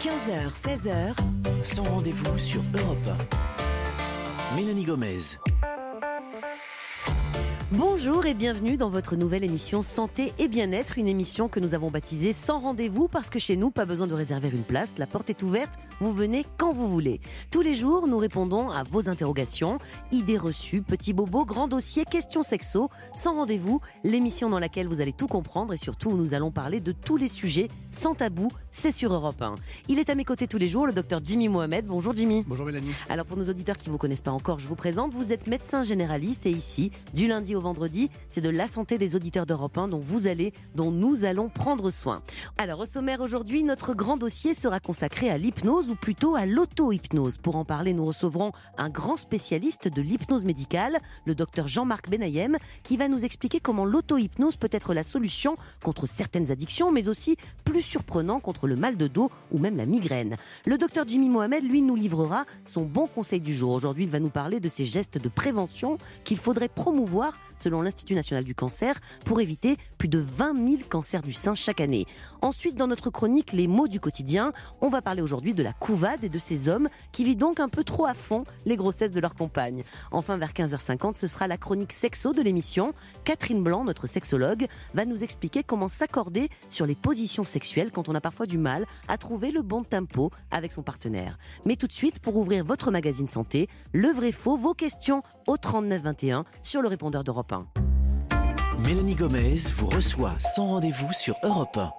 15h, 16h, Sans rendez-vous sur Europe 1. Mélanie Gomez. Bonjour et bienvenue dans votre nouvelle émission Santé et Bien-être, une émission que nous avons baptisée Sans rendez-vous parce que chez nous, pas besoin de réserver une place, la porte est ouverte, vous venez quand vous voulez. Tous les jours, nous répondons à vos interrogations, idées reçues, petits bobos, grands dossiers, questions sexo. Sans rendez-vous, l'émission dans laquelle vous allez tout comprendre et surtout où nous allons parler de tous les sujets sans tabou, c'est sur Europe 1. Il est à mes côtés tous les jours, le docteur Jimmy Mohamed. Bonjour Jimmy. Bonjour Mélanie. Alors pour nos auditeurs qui ne vous connaissent pas encore, je vous présente, vous êtes médecin généraliste et ici, du lundi au vendredi, c'est de la santé des auditeurs d'Europe 1 dont nous allons prendre soin. Alors au sommaire aujourd'hui, notre grand dossier sera consacré à l'hypnose ou plutôt à l'auto-hypnose. Pour en parler, nous recevrons un grand spécialiste de l'hypnose médicale, le docteur Jean-Marc Benayem, qui va nous expliquer comment l'auto-hypnose peut être la solution contre certaines addictions, mais aussi plus surprenant contre le mal de dos ou même la migraine. Le docteur Jimmy Mohamed, lui, nous livrera son bon conseil du jour. Aujourd'hui, il va nous parler de ces gestes de prévention qu'il faudrait promouvoir selon l'Institut national du cancer pour éviter plus de 20 000 cancers du sein chaque année. Ensuite, dans notre chronique Les mots du quotidien, on va parler aujourd'hui de la couvade et de ces hommes qui vivent donc un peu trop à fond les grossesses de leur compagne. Enfin, vers 15h50, ce sera la chronique sexo de l'émission. Catherine Blanc, notre sexologue, va nous expliquer comment s'accorder sur les positions sexuelles quand on a parfois du mal à trouver le bon tempo avec son partenaire. Mais tout de suite, pour ouvrir votre magazine santé, le vrai-faux, vos questions au 3921 sur le répondeur d'Europe 1. Mélanie Gomez vous reçoit sans rendez-vous sur Europe 1.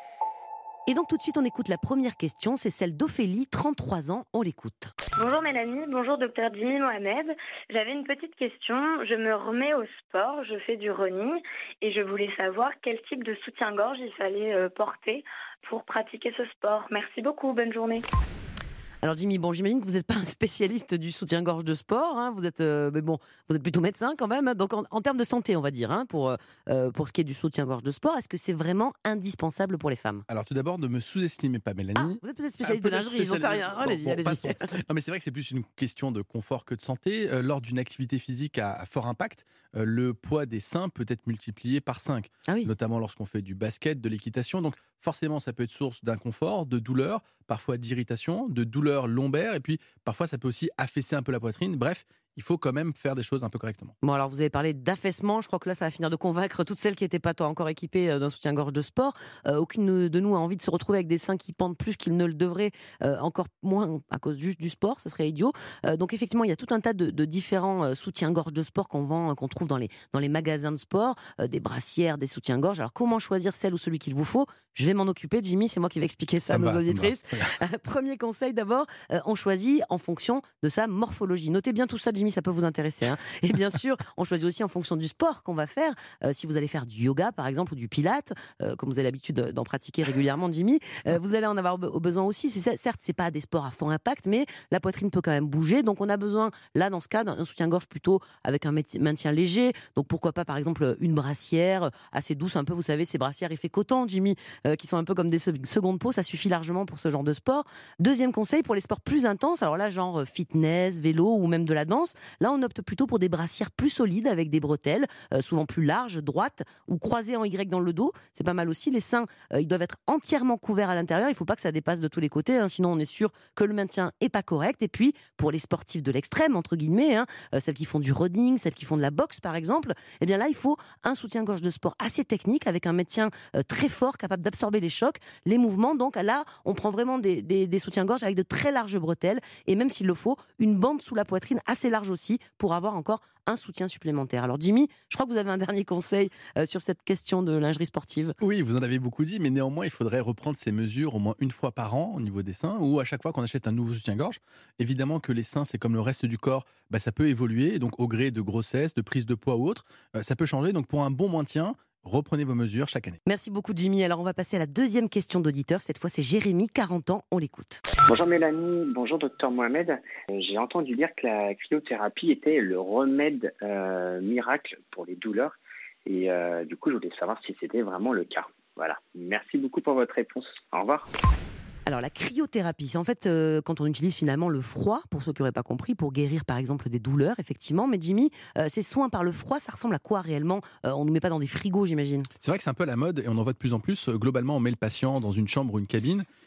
Et donc tout de suite, on écoute la première question, c'est celle d'Ophélie, 33 ans, on l'écoute. Bonjour Mélanie, bonjour docteur Jimmy Mohamed. J'avais une petite question, je me remets au sport, je fais du running et je voulais savoir quel type de soutien-gorge il fallait porter pour pratiquer ce sport. Merci beaucoup, bonne journée. Alors Jimmy, j'imagine que vous n'êtes pas un spécialiste du soutien-gorge de sport, hein, vous êtes plutôt médecin quand même, donc en termes de santé on va dire, hein, pour ce qui est du soutien-gorge de sport, est-ce que c'est vraiment indispensable pour les femmes ? Alors tout d'abord, ne me sous-estimez pas Mélanie. Vous êtes peut-être spécialiste de lingerie, j'en sais rien, allez-y. Non mais c'est vrai que c'est plus une question de confort que de santé. Lors d'une activité physique à fort impact, le poids des seins peut être multiplié par 5, notamment lorsqu'on fait du basket, de l'équitation, donc forcément ça peut être source d'inconfort, de douleur, parfois d'irritation, de douleur lombaire, et puis parfois ça peut aussi affaisser un peu la poitrine. Bref, il faut quand même faire des choses un peu correctement. Bon, alors vous avez parlé d'affaissement, je crois que là ça va finir de convaincre toutes celles qui n'étaient pas encore équipées d'un soutien-gorge de sport. Aucune de nous a envie de se retrouver avec des seins qui pendent plus qu'ils ne le devraient, encore moins à cause juste du sport, ça serait idiot. Donc effectivement, il y a tout un tas de différents soutiens-gorge de sport qu'on trouve dans les magasins de sport, des brassières, des soutiens-gorge. Alors comment choisir celle ou celui qu'il vous faut ? Je vais m'en occuper, Jimmy, c'est moi qui vais expliquer ça à nos auditrices. Premier conseil d'abord, on choisit en fonction de sa morphologie. Notez bien tout ça, Jimmy, ça peut vous intéresser, hein. Et bien sûr, on choisit aussi en fonction du sport qu'on va faire. Si vous allez faire du yoga, par exemple, ou du pilates, comme vous avez l'habitude d'en pratiquer régulièrement, Jimmy, vous allez en avoir besoin aussi. Certes, c'est pas des sports à fort impact, mais la poitrine peut quand même bouger. Donc, on a besoin, là, dans ce cas, d'un soutien-gorge plutôt avec un maintien léger. Donc, pourquoi pas, par exemple, une brassière assez douce, un peu, vous savez, ces brassières effet coton, Jimmy, qui sont un peu comme des secondes peaux. Ça suffit largement pour ce genre de sport. Deuxième conseil, pour les sports plus intenses, alors là, genre fitness, vélo ou même de la danse, là, on opte plutôt pour des brassières plus solides avec des bretelles, souvent plus larges, droites ou croisées en Y dans le dos. C'est pas mal aussi. Les seins, ils doivent être entièrement couverts à l'intérieur. Il ne faut pas que ça dépasse de tous les côtés, hein, sinon on est sûr que le maintien est pas correct. Et puis, pour les sportifs de l'extrême, entre guillemets, hein, celles qui font du running, celles qui font de la boxe, par exemple, eh bien là, il faut un soutien-gorge de sport assez technique avec un maintien très fort, capable d'absorber les chocs, les mouvements. Donc là, on prend vraiment des soutiens-gorge avec de très larges bretelles et même s'il le faut, une bande sous la poitrine assez large aussi pour avoir encore un soutien supplémentaire. Alors Jimmy, je crois que vous avez un dernier conseil sur cette question de lingerie sportive. Oui, vous en avez beaucoup dit, mais néanmoins, il faudrait reprendre ces mesures au moins une fois par an au niveau des seins ou à chaque fois qu'on achète un nouveau soutien-gorge. Évidemment que les seins, c'est comme le reste du corps, ça peut évoluer, donc au gré de grossesse, de prise de poids ou autre, ça peut changer. Donc pour un bon maintien, reprenez vos mesures chaque année. Merci beaucoup Jimmy. Alors on va passer à la deuxième question d'auditeur. Cette fois c'est Jérémy, 40 ans, on l'écoute. Bonjour Mélanie, bonjour docteur Mohamed. J'ai entendu dire que la cryothérapie était le remède miracle pour les douleurs et du coup je voulais savoir si c'était vraiment le cas. Voilà, merci beaucoup pour votre réponse. Au revoir. Alors la cryothérapie, c'est en fait quand on utilise finalement le froid, pour ceux qui n'auraient pas compris, pour guérir par exemple des douleurs, effectivement. Mais Jimmy, ces soins par le froid, ça ressemble à quoi réellement ? On ne nous met pas dans des frigos, j'imagine. C'est vrai que c'est un peu la mode et on en voit de plus en plus. Globalement, on met le patient dans une chambre ou une cabine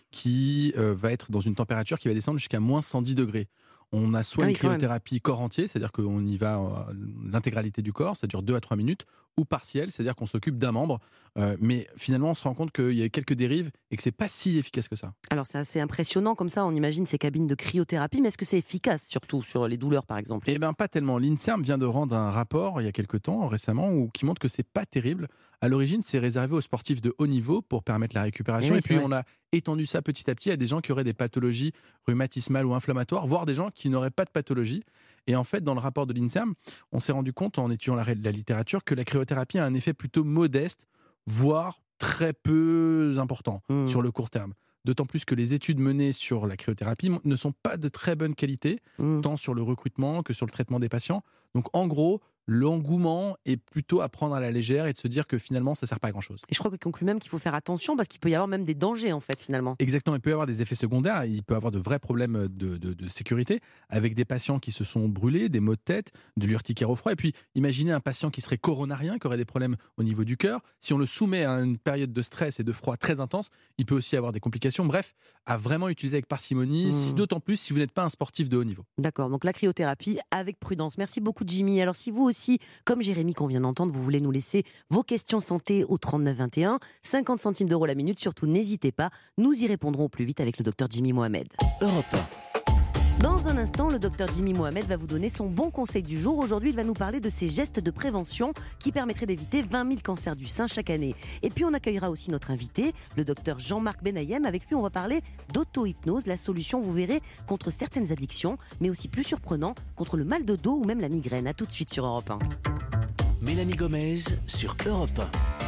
qui va être dans une température qui va descendre jusqu'à moins 110 degrés. On a soit une cryothérapie corps entier, c'est-à-dire qu'on y va l'intégralité du corps, ça dure 2 à 3 minutes, ou partielle, c'est-à-dire qu'on s'occupe d'un membre. Mais finalement, on se rend compte qu'il y a quelques dérives et que c'est pas si efficace que ça. Alors c'est assez impressionnant comme ça, on imagine ces cabines de cryothérapie, mais est-ce que c'est efficace surtout sur les douleurs par exemple ? Eh bien pas tellement. L'INSERM vient de rendre un rapport il y a quelques temps, récemment, qui montre que c'est pas terrible. À l'origine, c'est réservé aux sportifs de haut niveau pour permettre la récupération. Et puis on a étendu ça petit à petit à des gens qui auraient des pathologies rhumatismales ou inflammatoires, voire des gens qui n'auraient pas de pathologie. Et en fait, dans le rapport de l'INSERM, on s'est rendu compte, en étudiant la littérature, que la cryothérapie a un effet plutôt modeste, voire très peu important sur le court terme. D'autant plus que les études menées sur la cryothérapie ne sont pas de très bonne qualité, tant sur le recrutement que sur le traitement des patients. Donc en gros, l'engouement est plutôt à prendre à la légère et de se dire que finalement ça ne sert pas à grand chose. Et je crois qu'il conclut même qu'il faut faire attention parce qu'il peut y avoir même des dangers en fait finalement. Exactement, il peut y avoir des effets secondaires, il peut y avoir de vrais problèmes de sécurité avec des patients qui se sont brûlés, des maux de tête, de l'urticaire au froid. Et puis imaginez un patient qui serait coronarien, qui aurait des problèmes au niveau du cœur. Si on le soumet à une période de stress et de froid très intense, il peut aussi avoir des complications. Bref, à vraiment utiliser avec parcimonie, d'autant plus si vous n'êtes pas un sportif de haut niveau. D'accord, donc la cryothérapie avec prudence. Merci beaucoup Jimmy. Alors si vous aussi, comme Jérémy qu'on vient d'entendre, vous voulez nous laisser vos questions santé au 39 21, 50 centimes d'euros la minute, surtout n'hésitez pas, nous y répondrons au plus vite avec le docteur Jimmy Mohamed. Europe 1. Dans un instant, le docteur Jimmy Mohamed va vous donner son bon conseil du jour. Aujourd'hui, il va nous parler de ces gestes de prévention qui permettraient d'éviter 20 000 cancers du sein chaque année. Et puis, on accueillera aussi notre invité, le docteur Jean-Marc Benayem. Avec lui, on va parler d'auto-hypnose, la solution, vous verrez, contre certaines addictions, mais aussi plus surprenant, contre le mal de dos ou même la migraine. A tout de suite sur Europe 1. Mélanie Gomez sur Europe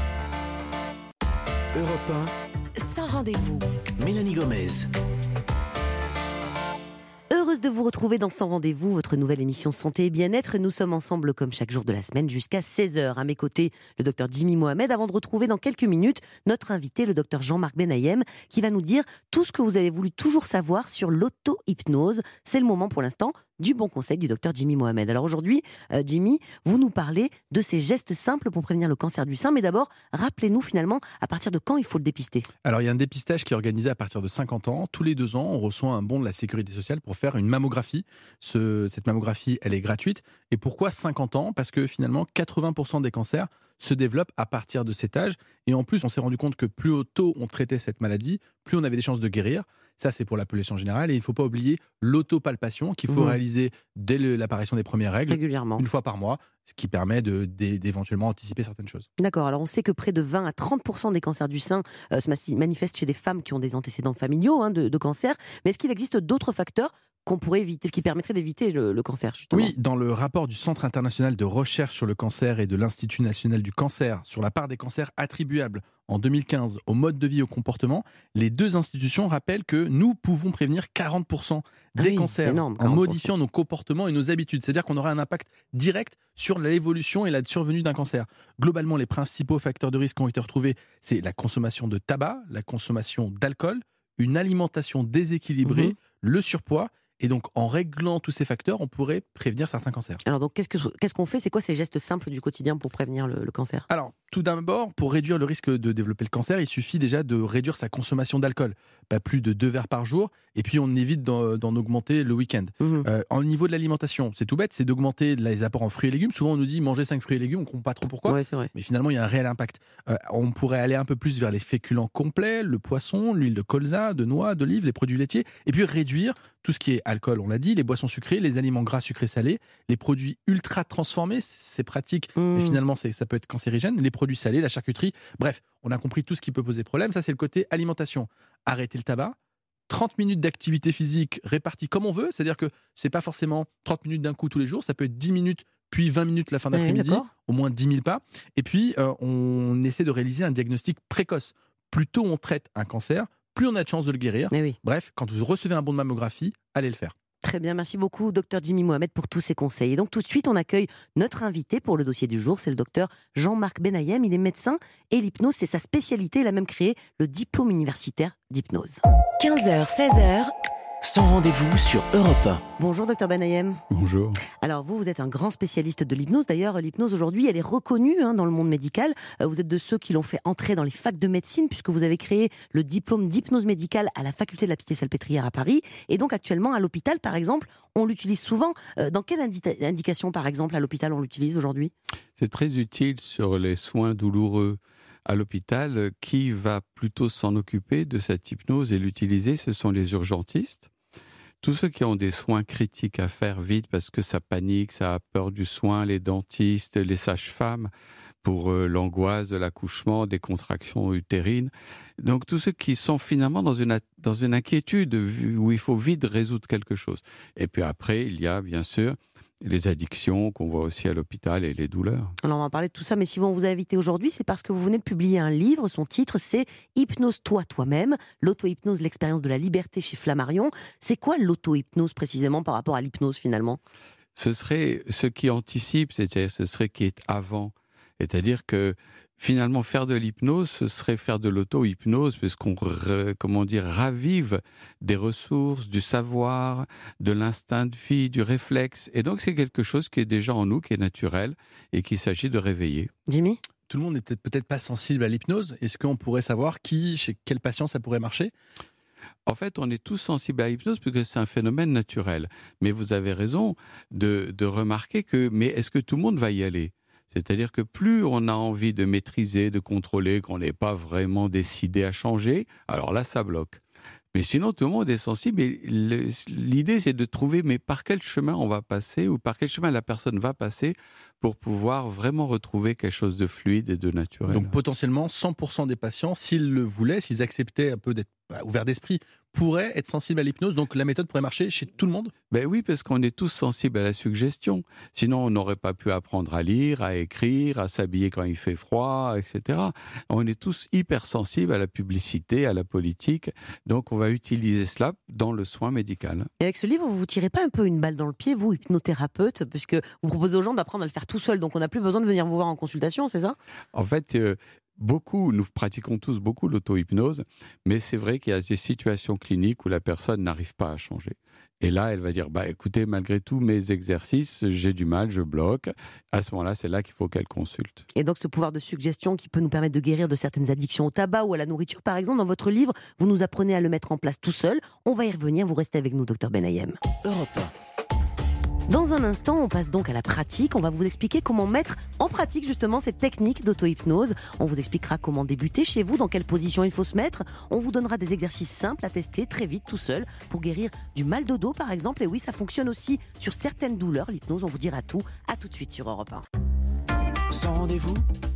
1. Europe 1. Sans rendez-vous. Mélanie Gomez. Heureuse de vous retrouver dans Sans Rendez-vous, votre nouvelle émission Santé et Bien-être. Nous sommes ensemble comme chaque jour de la semaine jusqu'à 16h. À mes côtés, le docteur Jimmy Mohamed, avant de retrouver dans quelques minutes notre invité, le docteur Jean-Marc Benayem, qui va nous dire tout ce que vous avez voulu toujours savoir sur l'auto-hypnose. C'est le moment pour l'instant du bon conseil du docteur Jimmy Mohamed. Alors aujourd'hui, Jimmy, vous nous parlez de ces gestes simples pour prévenir le cancer du sein. Mais d'abord, rappelez-nous finalement à partir de quand il faut le dépister. Alors il y a un dépistage qui est organisé à partir de 50 ans. Tous les 2 ans, on reçoit un bon de la Sécurité sociale pour faire une mammographie. Cette mammographie, elle est gratuite. Et pourquoi 50 ans ? Parce que finalement, 80% des cancers se développent à partir de cet âge. Et en plus, on s'est rendu compte que plus tôt on traitait cette maladie, plus on avait des chances de guérir. Ça, c'est pour la population générale. Et il ne faut pas oublier l'autopalpation qu'il faut réaliser dès l'apparition des premières règles, régulièrement, une fois par mois, ce qui permet d'éventuellement anticiper certaines choses. D'accord. Alors, on sait que près de 20 à 30% des cancers du sein se manifestent chez des femmes qui ont des antécédents familiaux de cancer. Mais est-ce qu'il existe d'autres facteurs qu'on pourrait éviter, qui permettraient d'éviter le cancer, justement ? Oui, dans le rapport du Centre international de recherche sur le cancer et de l'Institut national du cancer sur la part des cancers attribuables en 2015 au mode de vie et au comportement, les 2 institutions rappellent que nous pouvons prévenir 40% des cancers énorme, 40%. En modifiant nos comportements et nos habitudes. C'est-à-dire qu'on aura un impact direct sur l'évolution et la survenue d'un cancer. Globalement, les principaux facteurs de risque qui ont été retrouvés, c'est la consommation de tabac, la consommation d'alcool, une alimentation déséquilibrée, le surpoids. Et donc, en réglant tous ces facteurs, on pourrait prévenir certains cancers. Alors, donc, qu'est-ce qu'on fait ? C'est quoi ces gestes simples du quotidien pour prévenir le cancer ? Alors, tout d'abord, pour réduire le risque de développer le cancer, il suffit déjà de réduire sa consommation d'alcool. Pas plus de 2 verres par jour. Et puis, on évite d'en augmenter le week-end. Au niveau de l'alimentation, c'est tout bête, c'est d'augmenter les apports en fruits et légumes. Souvent, on nous dit manger 5 fruits et légumes, on ne comprend pas trop pourquoi. Ouais, c'est vrai. Mais finalement, il y a un réel impact. On pourrait aller un peu plus vers les féculents complets, le poisson, l'huile de colza, de noix, d'olive, les produits laitiers. Et puis, réduire tout ce qui est alcool, on l'a dit, les boissons sucrées, les aliments gras sucrés salés, les produits ultra transformés, c'est pratique, mais finalement ça peut être cancérigène, les produits salés, la charcuterie, bref, on a compris tout ce qui peut poser problème. Ça, c'est le côté alimentation. Arrêter le tabac, 30 minutes d'activité physique répartie comme on veut, c'est-à-dire que c'est pas forcément 30 minutes d'un coup tous les jours, ça peut être 10 minutes, puis 20 minutes la fin d'après-midi, au moins 10 000 pas. Et puis, on essaie de réaliser un diagnostic précoce. Plus tôt on traite un cancer, plus on a de chances de le guérir. Bref, quand vous recevez un bon de mammographie, allez le faire. Très bien, merci beaucoup docteur Jimmy Mohamed pour tous ces conseils. Et donc tout de suite, on accueille notre invité pour le dossier du jour, c'est le docteur Jean-Marc Benayem. Il est médecin et l'hypnose, c'est sa spécialité. Il a même créé le diplôme universitaire d'hypnose. 15h, 16h, Sans rendez-vous sur Europe 1. Bonjour Dr Benayem. Bonjour. Alors vous êtes un grand spécialiste de l'hypnose. D'ailleurs, l'hypnose aujourd'hui, elle est reconnue dans le monde médical. Vous êtes de ceux qui l'ont fait entrer dans les facs de médecine puisque vous avez créé le diplôme d'hypnose médicale à la faculté de la Pitié-Salpêtrière à Paris. Et donc actuellement, à l'hôpital, par exemple, on l'utilise souvent. Dans quelle indication, par exemple, à l'hôpital, on l'utilise aujourd'hui ? C'est très utile sur les soins douloureux. À l'hôpital, qui va plutôt s'en occuper de cette hypnose et l'utiliser, ce sont les urgentistes. Tous ceux qui ont des soins critiques à faire vite parce que ça panique, ça a peur du soin, les dentistes, les sages-femmes, pour l'angoisse de l'accouchement, des contractions utérines. Donc tous ceux qui sont finalement dans une inquiétude où il faut vite résoudre quelque chose. Et puis après, il y a bien sûr les addictions qu'on voit aussi à l'hôpital et les douleurs. Alors on va parler de tout ça, mais si on vous a invité aujourd'hui, c'est parce que vous venez de publier un livre. Son titre, c'est « Hypnose-toi toi-même », l'auto-hypnose, l'expérience de la liberté chez Flammarion. C'est quoi l'auto-hypnose précisément par rapport à l'hypnose finalement ? Ce serait ce qui anticipe, c'est-à-dire ce serait qui est avant. C'est-à-dire que finalement, faire de l'hypnose, ce serait faire de l'auto-hypnose, puisqu'on ravive des ressources, du savoir, de l'instinct de vie, du réflexe. Et donc, c'est quelque chose qui est déjà en nous, qui est naturel, et qu'il s'agit de réveiller. Jimmy ? Tout le monde n'est peut-être pas sensible à l'hypnose. Est-ce qu'on pourrait savoir chez quel patient ça pourrait marcher ? En fait, on est tous sensibles à l'hypnose parce que c'est un phénomène naturel. Mais vous avez raison de remarquer mais est-ce que tout le monde va y aller ? C'est-à-dire que plus on a envie de maîtriser, de contrôler, qu'on n'est pas vraiment décidé à changer, alors là, ça bloque. Mais sinon, tout le monde est sensible. Et l'idée, c'est de trouver, mais par quel chemin on va passer ou par quel chemin la personne va passer pour pouvoir vraiment retrouver quelque chose de fluide et de naturel. Donc potentiellement, 100% des patients, s'ils le voulaient, s'ils acceptaient un peu d'être ouverts d'esprit, pourraient être sensibles à l'hypnose. Donc la méthode pourrait marcher chez tout le monde ? Ben oui, parce qu'on est tous sensibles à la suggestion. Sinon, on n'aurait pas pu apprendre à lire, à écrire, à s'habiller quand il fait froid, etc. On est tous hypersensibles à la publicité, à la politique. Donc on va utiliser cela dans le soin médical. Et avec ce livre, vous ne vous tirez pas un peu une balle dans le pied, vous, hypnothérapeute, puisque vous proposez aux gens d'apprendre à le faire tout seul. Donc on n'a plus besoin de venir vous voir en consultation, c'est ça ? En fait, nous pratiquons tous beaucoup l'auto-hypnose, mais c'est vrai qu'il y a des situations cliniques où la personne n'arrive pas à changer. Et là, elle va dire, écoutez, malgré tous mes exercices, j'ai du mal, je bloque. À ce moment-là, c'est là qu'il faut qu'elle consulte. Et donc, ce pouvoir de suggestion qui peut nous permettre de guérir de certaines addictions au tabac ou à la nourriture, par exemple, dans votre livre, vous nous apprenez à le mettre en place tout seul. On va y revenir, vous restez avec nous, Dr Benayem. Europe 1. Dans un instant, on passe donc à la pratique. On va vous expliquer comment mettre en pratique justement cette technique d'auto-hypnose. On vous expliquera comment débuter chez vous, dans quelle position il faut se mettre. On vous donnera des exercices simples à tester très vite tout seul pour guérir du mal de dos par exemple. Et oui, ça fonctionne aussi sur certaines douleurs, l'hypnose. On vous dira tout. À tout de suite sur Europe 1. Sans rendez-vous,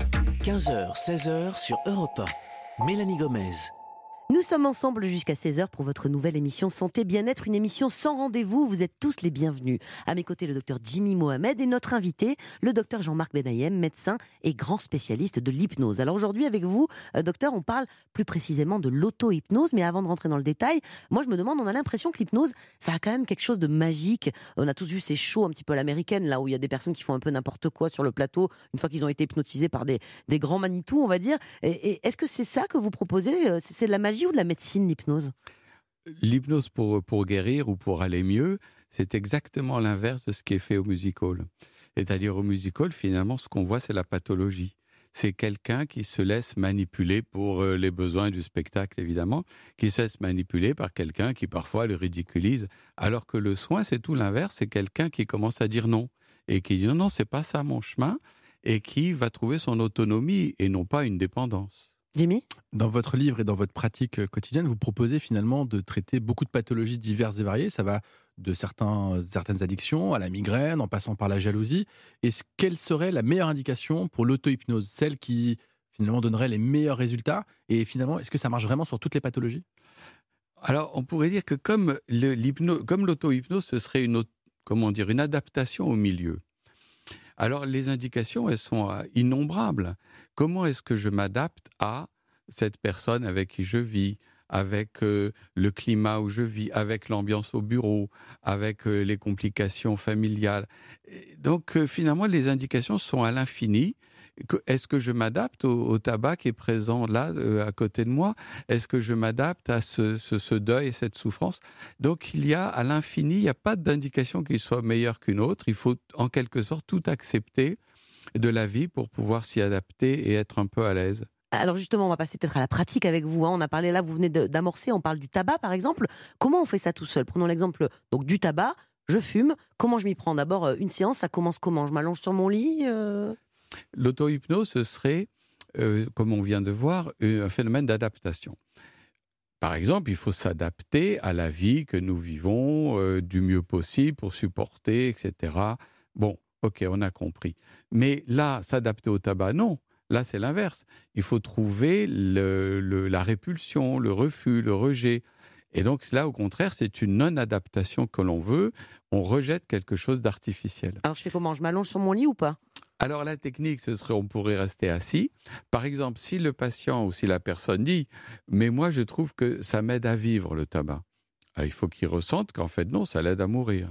15h, 16h sur Europe 1. Mélanie Gomez. Nous sommes ensemble jusqu'à 16h pour votre nouvelle émission Santé Bien-être, une émission sans rendez-vous. Vous êtes tous les bienvenus. À mes côtés, le docteur Jimmy Mohamed et notre invité, le docteur Jean-Marc Benayem, médecin et grand spécialiste de l'hypnose. Alors aujourd'hui, avec vous, docteur, on parle plus précisément de l'auto-hypnose. Mais avant de rentrer dans le détail, moi je me demande, on a l'impression que l'hypnose, ça a quand même quelque chose de magique. On a tous vu ces shows un petit peu à l'américaine, là où il y a des personnes qui font un peu n'importe quoi sur le plateau, une fois qu'ils ont été hypnotisés par des grands manitous, on va dire. Et est-ce que c'est ça que vous proposez ? C'est de la magie ou de la médecine, l'hypnose ? L'hypnose pour guérir ou pour aller mieux, c'est exactement l'inverse de ce qui est fait au music-hall. C'est-à-dire au music-hall, finalement, ce qu'on voit, c'est la pathologie. C'est quelqu'un qui se laisse manipuler pour les besoins du spectacle, évidemment, qui se laisse manipuler par quelqu'un qui parfois le ridiculise. Alors que le soin, c'est tout l'inverse, c'est quelqu'un qui commence à dire non. Et qui dit non, c'est pas ça mon chemin, et qui va trouver son autonomie et non pas une dépendance. Jimmy ? Dans votre livre et dans votre pratique quotidienne, vous proposez finalement de traiter beaucoup de pathologies diverses et variées. Ça va de certaines addictions à la migraine, en passant par la jalousie. Quelle serait la meilleure indication pour l'auto-hypnose ? Celle qui finalement donnerait les meilleurs résultats ? Et finalement, est-ce que ça marche vraiment sur toutes les pathologies ? Alors, on pourrait dire que comme l'auto-hypnose, ce serait une adaptation au milieu. Alors, les indications, elles sont innombrables. Comment est-ce que je m'adapte à cette personne avec qui je vis, avec le climat où je vis, avec l'ambiance au bureau, avec les complications familiales. Donc, finalement, les indications sont à l'infini Est-ce que je m'adapte au tabac qui est présent là, à côté de moi? Est-ce que je m'adapte à ce deuil et cette souffrance? Donc, il y a à l'infini, il n'y a pas d'indication qui soit meilleure qu'une autre. Il faut en quelque sorte tout accepter de la vie pour pouvoir s'y adapter et être un peu à l'aise. Alors justement, on va passer peut-être à la pratique avec vous. On a parlé là, vous venez d'amorcer, on parle du tabac par exemple. Comment on fait ça tout seul? Prenons l'exemple donc du tabac. Je fume. Comment je m'y prends? D'abord, une séance, ça commence comment? Je m'allonge sur mon lit L'auto-hypnose, ce serait, comme on vient de voir, un phénomène d'adaptation. Par exemple, il faut s'adapter à la vie que nous vivons du mieux possible pour supporter, etc. Bon, ok, on a compris. Mais là, s'adapter au tabac, non. Là, c'est l'inverse. Il faut trouver la répulsion, le refus, le rejet. Et donc là, au contraire, c'est une non-adaptation que l'on veut. On rejette quelque chose d'artificiel. Alors, je fais comment? Je m'allonge sur mon lit ou pas? Alors la technique, ce serait, on pourrait rester assis. Par exemple, si le patient ou si la personne dit « mais moi, je trouve que ça m'aide à vivre, le tabac », il faut qu'il ressente qu'en fait, non, ça l'aide à mourir.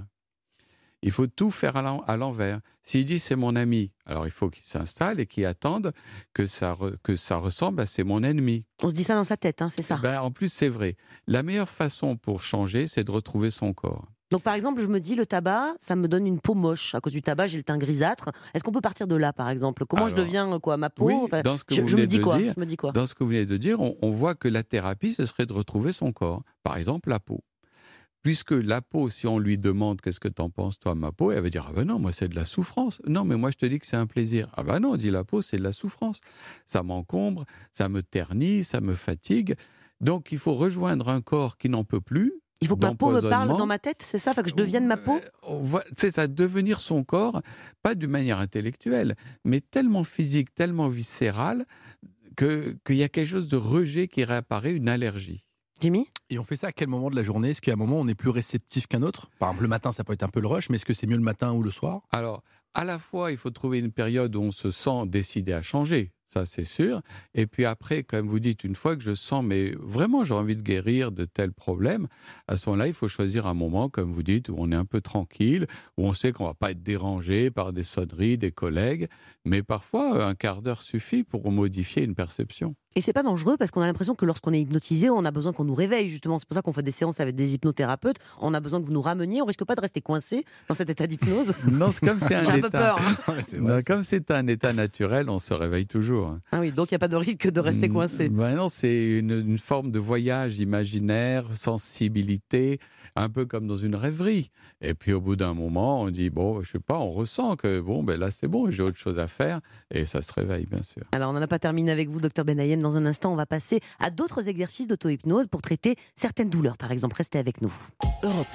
Il faut tout faire à l'envers. S'il dit « c'est mon ami », alors il faut qu'il s'installe et qu'il attende que ça ressemble à « c'est mon ennemi ». On se dit ça dans sa tête, c'est ça? En plus, c'est vrai. La meilleure façon pour changer, c'est de retrouver son corps. Donc par exemple, je me dis le tabac, ça me donne une peau moche. À cause du tabac, j'ai le teint grisâtre. Est-ce qu'on peut partir de là, par exemple? Comment je deviens ma peau? Oui, dans ce que vous venez de dire, je me dis quoi? Dans ce que vous venez de dire, on voit que la thérapie, ce serait de retrouver son corps. Par exemple, la peau. Puisque la peau, si on lui demande « qu'est-ce que t'en penses, toi, ma peau ?» elle va dire « ah ben non, moi, c'est de la souffrance. Non, mais moi, je te dis que c'est un plaisir. » Ah ben non, dit la peau, c'est de la souffrance. Ça m'encombre, ça me ternit, ça me fatigue. Donc, il faut rejoindre un corps qui n'en peut plus. Il faut que ma peau me parle dans ma tête, c'est ça? Enfin, que je devienne ma peau? C'est ça, devenir son corps, pas d'une manière intellectuelle, mais tellement physique, tellement viscérale, qu'il y a quelque chose de rejet qui réapparaît, une allergie. Jimmy? Et on fait ça à quel moment de la journée? Est-ce qu'il y a un moment où on est plus réceptif qu'un autre? Par exemple, le matin, ça peut être un peu le rush, mais est-ce que c'est mieux le matin ou le soir? Alors, à la fois, il faut trouver une période où on se sent décidé à changer, ça c'est sûr. Et puis après, comme vous dites, une fois que je sens, mais vraiment j'ai envie de guérir de tels problèmes, à ce moment-là, il faut choisir un moment, comme vous dites, où on est un peu tranquille, où on sait qu'on ne va pas être dérangé par des sonneries, des collègues. Mais parfois, un quart d'heure suffit pour modifier une perception. Et c'est pas dangereux parce qu'on a l'impression que lorsqu'on est hypnotisé, on a besoin qu'on nous réveille justement. C'est pour ça qu'on fait des séances avec des hypnothérapeutes. On a besoin que vous nous rameniez. On risque pas de rester coincé dans cet état d'hypnose? Non, c'est comme c'est un J'ai un état. peu peur. Comme c'est un état naturel, on se réveille toujours. Ah oui, donc il n'y a pas de risque de rester coincé. Non, c'est une forme de voyage imaginaire, sensibilité, un peu comme dans une rêverie. Et puis au bout d'un moment, on dit je sais pas, on ressent que là c'est bon, j'ai autre chose à faire, et ça se réveille bien sûr. Alors on n'en a pas terminé avec vous, docteur Benayem. Dans un instant, on va passer à d'autres exercices d'auto-hypnose pour traiter certaines douleurs, par exemple. Restez avec nous. Europe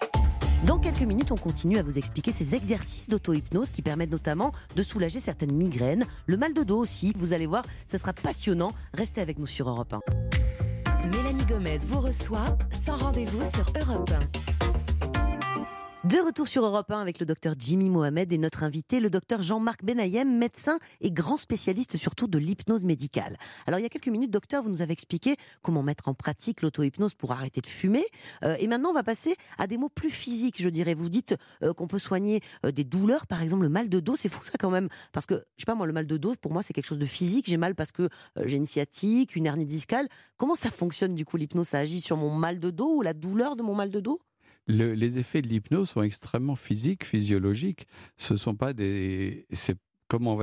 1. Dans quelques minutes, on continue à vous expliquer ces exercices d'auto-hypnose qui permettent notamment de soulager certaines migraines, le mal de dos aussi. Vous allez voir, ce sera passionnant. Restez avec nous sur Europe 1. Mélanie Gomez vous reçoit sans rendez-vous sur Europe 1. De retour sur Europe 1 avec le docteur Jimmy Mohamed et notre invité, le docteur Jean-Marc Benayem, médecin et grand spécialiste surtout de l'hypnose médicale. Alors il y a quelques minutes, docteur, vous nous avez expliqué comment mettre en pratique l'auto-hypnose pour arrêter de fumer. Et maintenant, on va passer à des mots plus physiques, je dirais. Vous dites qu'on peut soigner des douleurs, par exemple le mal de dos. C'est fou ça quand même, parce que, je sais pas moi, le mal de dos, pour moi, c'est quelque chose de physique. J'ai mal parce que j'ai une sciatique, une hernie discale. Comment ça fonctionne du coup, l'hypnose? Ça agit sur mon mal de dos ou la douleur de mon mal de dos? Les effets de l'hypnose sont extrêmement physiques, physiologiques. Ce sont pas comment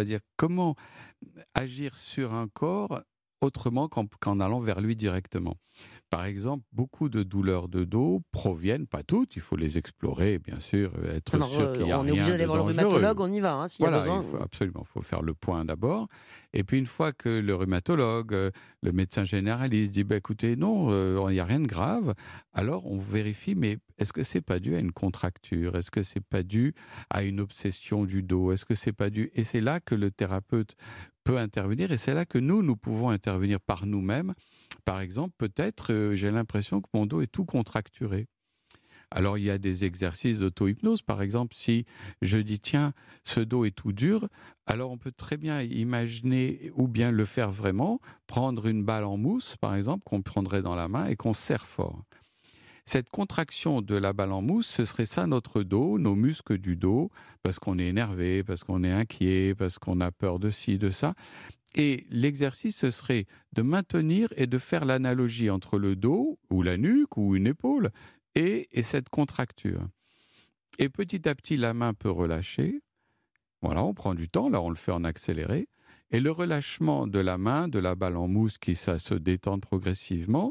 agir sur un corps autrement qu'en allant vers lui directement. Par exemple, beaucoup de douleurs de dos proviennent, pas toutes, il faut les explorer, bien sûr, être sûr qu'il n'y a rien de dangereux. On est obligé d'aller voir le rhumatologue, on y va, s'il y a besoin. Il faut faire le point d'abord. Et puis une fois que le rhumatologue, le médecin généraliste dit écoutez, non, il n'y a rien de grave, alors on vérifie, mais est-ce que c'est pas dû à une contracture? Est-ce que c'est pas dû à une obsession du dos? Est-ce que c'est pas dû? Et c'est là que le thérapeute peut intervenir, et c'est là que nous pouvons intervenir par nous-mêmes. Par exemple, peut-être j'ai l'impression que mon dos est tout contracturé. Alors, il y a des exercices d'auto-hypnose. Par exemple, si je dis, tiens, ce dos est tout dur, alors on peut très bien imaginer, ou bien le faire vraiment, prendre une balle en mousse, par exemple, qu'on prendrait dans la main et qu'on serre fort. Cette contraction de la balle en mousse, ce serait ça notre dos, nos muscles du dos, parce qu'on est énervé, parce qu'on est inquiet, parce qu'on a peur de ci, de ça. Et l'exercice, ce serait de maintenir et de faire l'analogie entre le dos, ou la nuque, ou une épaule, et cette contracture. Et petit à petit, la main peut relâcher. Voilà, on prend du temps, là on le fait en accéléré. Et le relâchement de la main, de la balle en mousse, ça se détend progressivement,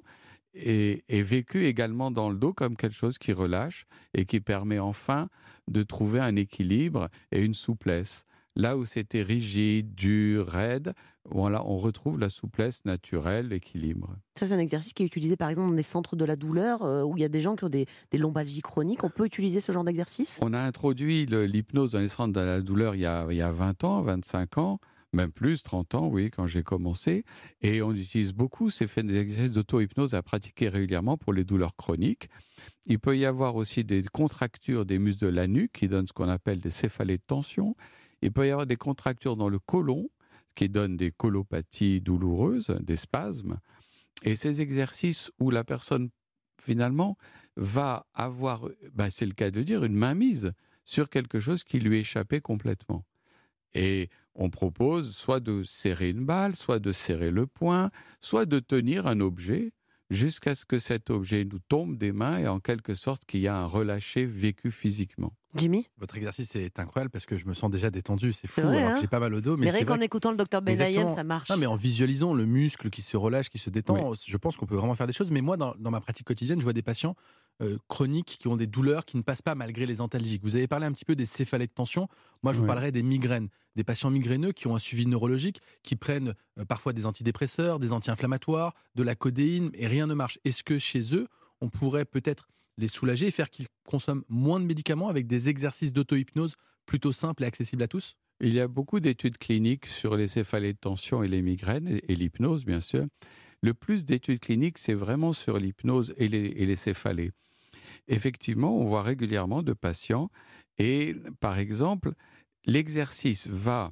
est vécu également dans le dos comme quelque chose qui relâche et qui permet enfin de trouver un équilibre et une souplesse. Là où c'était rigide, dur, raide, voilà, on retrouve la souplesse naturelle, l'équilibre. Ça, c'est un exercice qui est utilisé par exemple dans des centres de la douleur où il y a des gens qui ont des lombalgies chroniques. On peut utiliser ce genre d'exercice ? On a introduit l'hypnose dans les centres de la douleur il y a 20 ans, 25 ans. Même plus, 30 ans, oui, quand j'ai commencé. Et on utilise beaucoup ces exercices d'auto-hypnose à pratiquer régulièrement pour les douleurs chroniques. Il peut y avoir aussi des contractures des muscles de la nuque qui donnent ce qu'on appelle des céphalées de tension. Il peut y avoir des contractures dans le côlon, ce qui donne des colopathies douloureuses, des spasmes. Et ces exercices où la personne, finalement, va avoir, c'est le cas de dire, une mainmise sur quelque chose qui lui échappait complètement. Et on propose soit de serrer une balle, soit de serrer le poing, soit de tenir un objet jusqu'à ce que cet objet nous tombe des mains et en quelque sorte qu'il y a un relâché vécu physiquement. Jimmy ? Votre exercice est incroyable parce que je me sens déjà détendu, c'est fou, vrai, alors que j'ai pas mal au dos. Mais rien qu'en écoutant le docteur Benaïm, ça marche. Non, mais en visualisant le muscle qui se relâche, qui se détend, je pense qu'on peut vraiment faire des choses. Mais moi, dans ma pratique quotidienne, je vois des patients chroniques qui ont des douleurs qui ne passent pas malgré les antalgiques. Vous avez parlé un petit peu des céphalées de tension. Moi, je vous parlerai des migraines. Des patients migraineux qui ont un suivi neurologique, qui prennent parfois des antidépresseurs, des anti-inflammatoires, de la codéine, et rien ne marche. Est-ce que chez eux, on pourrait peut-être les soulager et faire qu'ils consomment moins de médicaments avec des exercices d'auto-hypnose plutôt simples et accessibles à tous ? Il y a beaucoup d'études cliniques sur les céphalées de tension et les migraines, et l'hypnose, bien sûr. Le plus d'études cliniques, c'est vraiment sur l'hypnose et les céphalées. Effectivement, on voit régulièrement de patients et, par exemple, l'exercice va,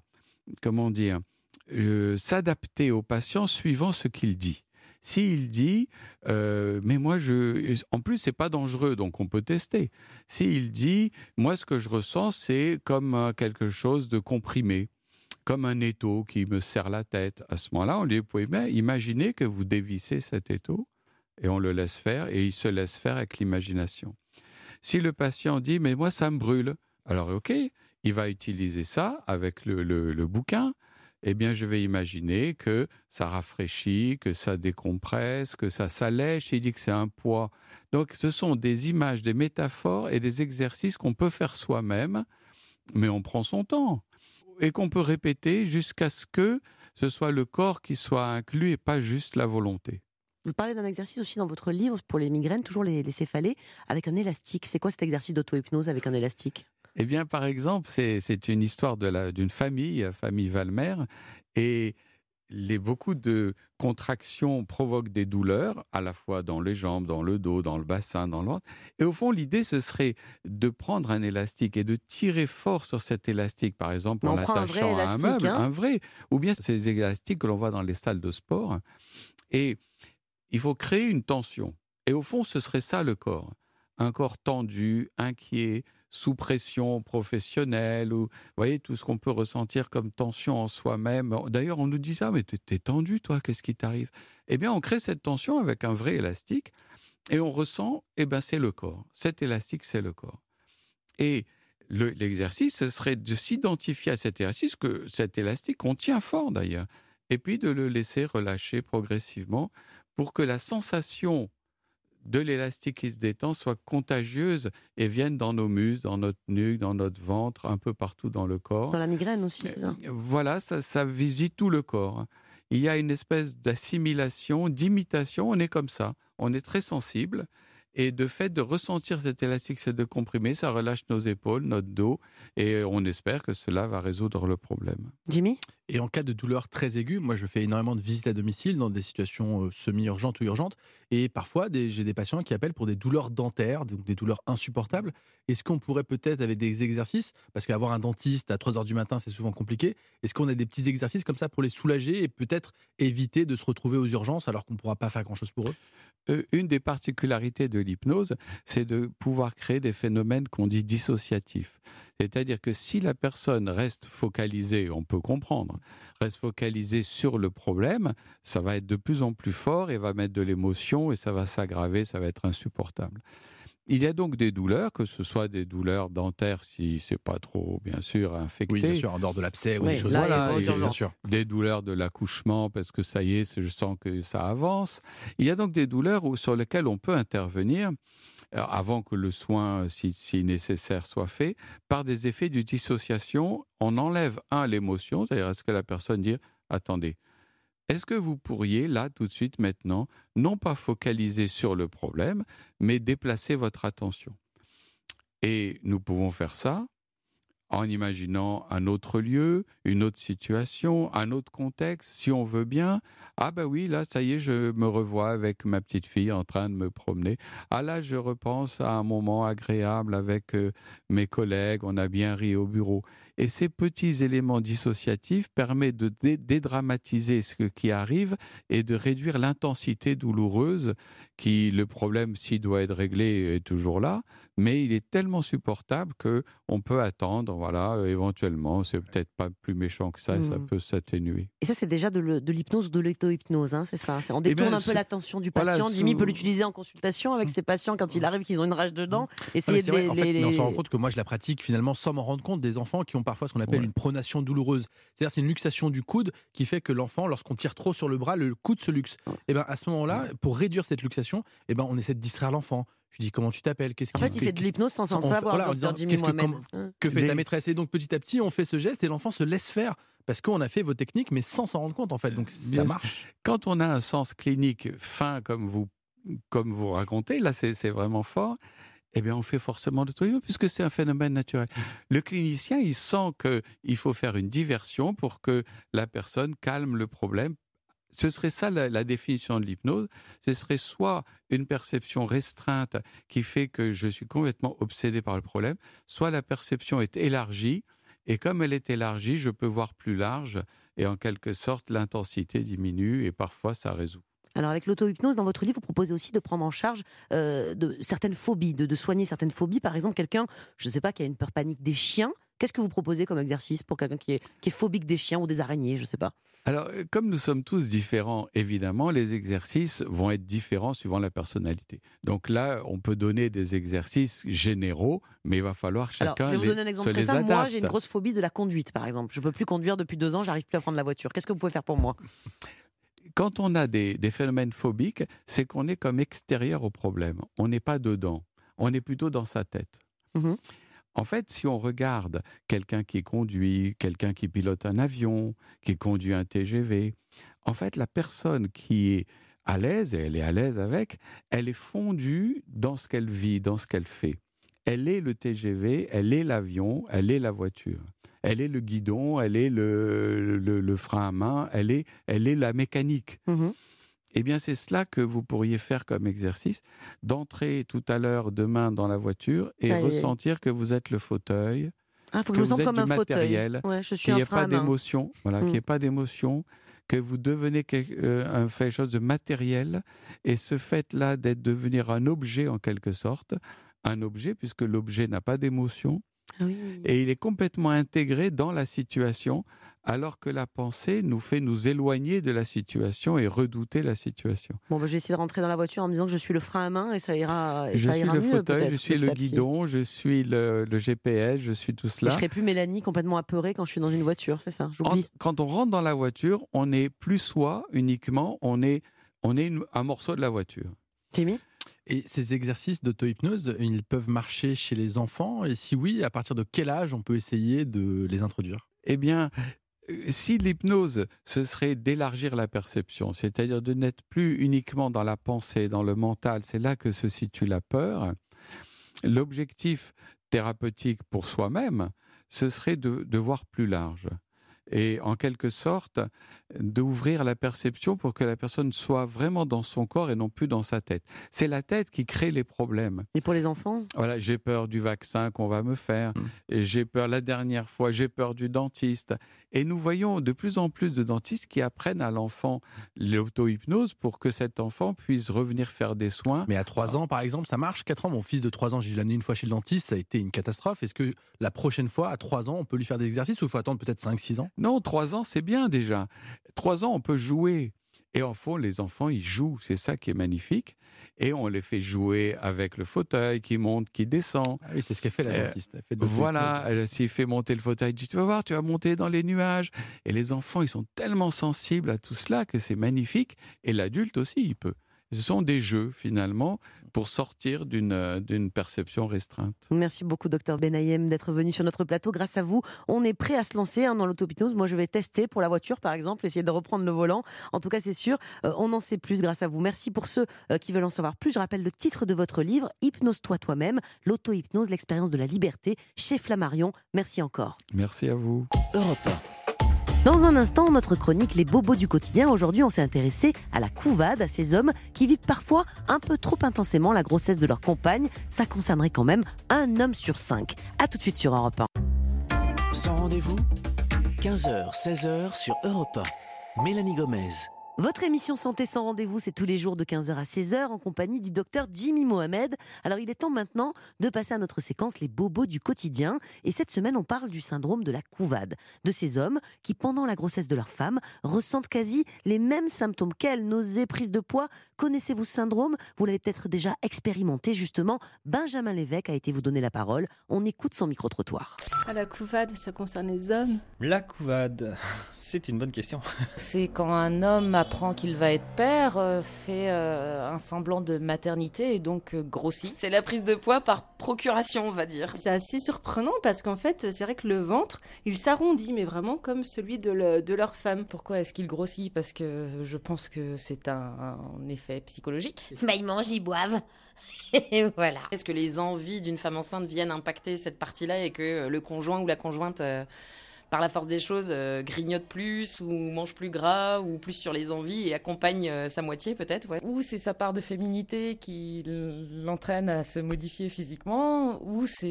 s'adapter au patient suivant ce qu'il dit. S'il dit, mais moi, en plus, c'est pas dangereux, donc on peut tester. S'il dit, moi, ce que je ressens, c'est comme quelque chose de comprimé, comme un étau qui me serre la tête. À ce moment-là, on lui dit, vous pouvez imaginer que vous dévissez cet étau, et on le laisse faire, et il se laisse faire avec l'imagination. Si le patient dit, mais moi, ça me brûle, alors ok, il va utiliser ça avec le bouquin. Eh bien, je vais imaginer que ça rafraîchit, que ça décompresse, que ça s'allège. Il dit que c'est un poids. Donc, ce sont des images, des métaphores et des exercices qu'on peut faire soi-même, mais on prend son temps et qu'on peut répéter jusqu'à ce que ce soit le corps qui soit inclus et pas juste la volonté. Vous parlez d'un exercice aussi dans votre livre pour les migraines, toujours les céphalées, avec un élastique. C'est quoi cet exercice d'auto-hypnose avec un élastique ? Eh bien, par exemple, c'est une histoire d'une famille Valmer, et beaucoup de contractions provoquent des douleurs, à la fois dans les jambes, dans le dos, dans le bassin, dans le ventre. Et au fond, l'idée, ce serait de prendre un élastique et de tirer fort sur cet élastique, par exemple en l'attachant à un meuble, un vrai, ou bien ces élastiques que l'on voit dans les salles de sport. Et il faut créer une tension. Et au fond, ce serait ça le corps. Un corps tendu, inquiet, sous pression professionnelle, ou vous voyez, tout ce qu'on peut ressentir comme tension en soi-même. D'ailleurs, on nous dit ça, mais t'es tendu, toi, qu'est-ce qui t'arrive ? Eh bien, on crée cette tension avec un vrai élastique, et on ressent, c'est le corps. Cet élastique, c'est le corps. Et l'exercice, ce serait de s'identifier à cet exercice, que cet élastique, on tient fort d'ailleurs, et puis de le laisser relâcher progressivement pour que la sensation de l'élastique qui se détend soit contagieuse et vienne dans nos muscles, dans notre nuque, dans notre ventre, un peu partout dans le corps. Dans la migraine aussi, c'est ça ? Voilà, ça visite tout le corps. Il y a une espèce d'assimilation, d'imitation, on est comme ça. On est très sensible. Et de fait de ressentir cet élastique, c'est de comprimer, ça relâche nos épaules, notre dos, et on espère que cela va résoudre le problème. Jimmy ? Et en cas de douleur très aiguë, moi je fais énormément de visites à domicile dans des situations semi-urgentes ou urgentes, et parfois j'ai des patients qui appellent pour des douleurs dentaires, donc des douleurs insupportables. Est-ce qu'on pourrait peut-être, avec des exercices, parce qu'avoir un dentiste à 3h du matin c'est souvent compliqué, est-ce qu'on a des petits exercices comme ça pour les soulager et peut-être éviter de se retrouver aux urgences alors qu'on ne pourra pas faire grand-chose pour eux ? Une des particularités de l'hypnose, c'est de pouvoir créer des phénomènes qu'on dit dissociatifs. C'est-à-dire que si la personne reste focalisée, on peut comprendre, reste focalisée sur le problème, ça va être de plus en plus fort et va mettre de l'émotion et ça va s'aggraver, ça va être insupportable. Il y a donc des douleurs, que ce soit des douleurs dentaires, si c'est pas trop, bien sûr, infecté. Oui, bien sûr, en dehors de l'abcès ou des choses. Voilà, bien sûr. Des douleurs de l'accouchement, parce que ça y est, je sens que ça avance. Il y a donc des douleurs sur lesquelles on peut intervenir, avant que le soin, si nécessaire, soit fait, par des effets de dissociation. On enlève, l'émotion, c'est-à-dire est-ce que la personne dit « Attendez, est-ce que vous pourriez, là, tout de suite, maintenant, non pas focaliser sur le problème, mais déplacer votre attention ?» Et nous pouvons faire ça en imaginant un autre lieu, une autre situation, un autre contexte, si on veut bien. Ah ben oui, là, ça y est, je me revois avec ma petite fille en train de me promener. Ah là, je repense à un moment agréable avec mes collègues, on a bien ri au bureau. Et ces petits éléments dissociatifs permettent de dédramatiser ce qui arrive et de réduire l'intensité douloureuse qui, le problème, s'il doit être réglé, est toujours là, mais il est tellement supportable qu'on peut attendre, voilà, éventuellement, c'est peut-être pas plus méchant que ça et ça peut s'atténuer. Et ça, c'est déjà de l'hypnose ou de l'auto-hypnose, hein, c'est ça. On détourne un peu l'attention du patient. Voilà, Jimmy peut l'utiliser en consultation avec ses patients quand il arrive qu'ils ont une rage dedans. Essayer on se rend compte que moi, je la pratique finalement sans m'en rendre compte, des enfants qui ont parfois ce qu'on appelle une pronation douloureuse. C'est-à-dire c'est une luxation du coude qui fait que l'enfant, lorsqu'on tire trop sur le bras, le coude se luxe. Et ben à ce moment-là, pour réduire cette luxation, on essaie de distraire l'enfant. Je lui dis comment tu t'appelles, En fait, il fait de l'hypnose sans le savoir, docteur Jimmy Mohamed. Que fait ta maîtresse? Et donc petit à petit, on fait ce geste et l'enfant se laisse faire parce qu'on a fait vos techniques, mais sans s'en rendre compte en fait. Donc ça marche. Quand on a un sens clinique fin comme vous racontez, là c'est vraiment fort. Eh bien, on fait forcément de l'auto-hypnose puisque c'est un phénomène naturel. Le clinicien, il sent qu'il faut faire une diversion pour que la personne calme le problème. Ce serait ça la définition de l'hypnose. Ce serait soit une perception restreinte qui fait que je suis complètement obsédé par le problème, soit la perception est élargie et comme elle est élargie, je peux voir plus large et en quelque sorte l'intensité diminue et parfois ça résout. Alors avec l'auto-hypnose, dans votre livre, vous proposez aussi de prendre en charge de certaines phobies, de soigner certaines phobies. Par exemple, quelqu'un, je ne sais pas, qui a une peur panique des chiens. Qu'est-ce que vous proposez comme exercice pour quelqu'un qui est phobique des chiens ou des araignées, je ne sais pas? Alors, comme nous sommes tous différents, évidemment, les exercices vont être différents suivant la personnalité. Donc là, on peut donner des exercices généraux, mais il va falloir chacun les adapte. Je vais vous donner un exemple très simple. Moi, j'ai une grosse phobie de la conduite, par exemple. Je ne peux plus conduire depuis 2 ans, j'arrive plus à prendre la voiture. Qu'est-ce que vous pouvez faire pour moi? Quand on a des phénomènes phobiques, c'est qu'on est comme extérieur au problème. On n'est pas dedans. On est plutôt dans sa tête. Mmh. En fait, si on regarde quelqu'un qui conduit, quelqu'un qui pilote un avion, qui conduit un TGV, en fait, la personne qui est à l'aise, et elle est à l'aise avec, elle est fondue dans ce qu'elle vit, dans ce qu'elle fait. Elle est le TGV, elle est l'avion, elle est la voiture. Elle est le guidon, elle est le frein à main, elle est la mécanique. Mmh. Eh bien, c'est cela que vous pourriez faire comme exercice, d'entrer tout à l'heure, demain, dans la voiture et ressentir que vous êtes le fauteuil, faut que je me sente comme un matériel, fauteuil. Ouais, je suis qu'il n'y ait un frein pas d'émotion, qu'il n'y ait pas d'émotion, que vous devenez quelque chose de matériel. Et ce fait-là d'être devenir un objet en quelque sorte, un objet puisque l'objet n'a pas d'émotion, et il est complètement intégré dans la situation, alors que la pensée nous fait nous éloigner de la situation et redouter la situation. Bon, je vais essayer de rentrer dans la voiture en me disant que je suis le frein à main et ça ira mieux. Je suis le fauteuil, je suis le guidon, je suis le GPS, je suis tout cela. Et je ne serai plus Mélanie complètement apeurée quand je suis dans une voiture, c'est ça? J'oublie. Quand on rentre dans la voiture, on n'est plus soi uniquement, on est un morceau de la voiture. Jimmy ? Et ces exercices d'auto-hypnose, ils peuvent marcher chez les enfants? Et si oui, à partir de quel âge on peut essayer de les introduire? Eh bien, si l'hypnose, ce serait d'élargir la perception, c'est-à-dire de n'être plus uniquement dans la pensée, dans le mental, c'est là que se situe la peur. L'objectif thérapeutique pour soi-même, ce serait de voir plus large. et en quelque sorte d'ouvrir la perception pour que la personne soit vraiment dans son corps et non plus dans sa tête. C'est la tête qui crée les problèmes. Et pour les enfants ? Voilà, j'ai peur du vaccin qu'on va me faire, et j'ai peur la dernière fois, j'ai peur du dentiste. Et nous voyons de plus en plus de dentistes qui apprennent à l'enfant l'auto-hypnose pour que cet enfant puisse revenir faire des soins. Mais à 3 ans, par exemple, ça marche. 4 ans, mon fils de 3 ans, j'ai l'amené une fois chez le dentiste, ça a été une catastrophe. Est-ce que la prochaine fois, à 3 ans, on peut lui faire des exercices ou il faut attendre peut-être 5-6 ans ? Non, 3 ans, c'est bien déjà. 3 ans, on peut jouer. Et en fond, les enfants, ils jouent. C'est ça qui est magnifique. Et on les fait jouer avec le fauteuil qui monte, qui descend. Ah oui, c'est ce qu'elle fait la dentiste. Voilà, s'il fait monter le fauteuil, elle dit, tu vas voir, tu vas monter dans les nuages. Et les enfants, ils sont tellement sensibles à tout cela que c'est magnifique. Et l'adulte aussi, il peut. Ce sont des jeux, finalement, pour sortir d'une perception restreinte. Merci beaucoup, Dr Benayem, d'être venu sur notre plateau. Grâce à vous, on est prêt à se lancer dans l'auto-hypnose. Moi, je vais tester pour la voiture, par exemple, essayer de reprendre le volant. En tout cas, c'est sûr, on en sait plus grâce à vous. Merci pour ceux qui veulent en savoir plus. Je rappelle le titre de votre livre, Hypnose-toi toi-même, l'auto-hypnose, l'expérience de la liberté, chez Flammarion. Merci encore. Merci à vous. Europe 1. Dans un instant, notre chronique Les bobos du quotidien. Aujourd'hui, on s'est intéressé à la couvade, à ces hommes qui vivent parfois un peu trop intensément la grossesse de leur compagne. Ça concernerait quand même un homme sur 5. A tout de suite sur Europe 1. Sans rendez-vous, 15h, 16h sur Europe 1. Mélanie Gomez. Votre émission Santé sans rendez-vous, c'est tous les jours de 15h à 16h en compagnie du docteur Jimmy Mohamed. Alors il est temps maintenant de passer à notre séquence Les bobos du quotidien. Et cette semaine, on parle du syndrome de la couvade. De ces hommes qui, pendant la grossesse de leur femme, ressentent quasi les mêmes symptômes qu'elles, nausées, prise de poids. Connaissez-vous ce syndrome ? Vous l'avez peut-être déjà expérimenté justement. Benjamin Lévesque a été vous donner la parole. On écoute son micro-trottoir. La couvade, ça concerne les hommes ? La couvade, c'est une bonne question. C'est quand un homme apprend qu'il va être père, fait un semblant de maternité et donc grossit. C'est la prise de poids par procuration, on va dire. C'est assez surprenant parce qu'en fait, c'est vrai que le ventre, il s'arrondit, mais vraiment comme celui de leur femme. Pourquoi est-ce qu'il grossit ? Parce que je pense que c'est un effet psychologique. Ils mangent, ils boivent. Et voilà. Est-ce que les envies d'une femme enceinte viennent impacter cette partie-là et que le conjoint ou la conjointe, par la force des choses, grignote plus ou mange plus gras ou plus sur les envies et accompagne sa moitié peut-être, ouais. Ou c'est sa part de féminité qui l'entraîne à se modifier physiquement, ou c'est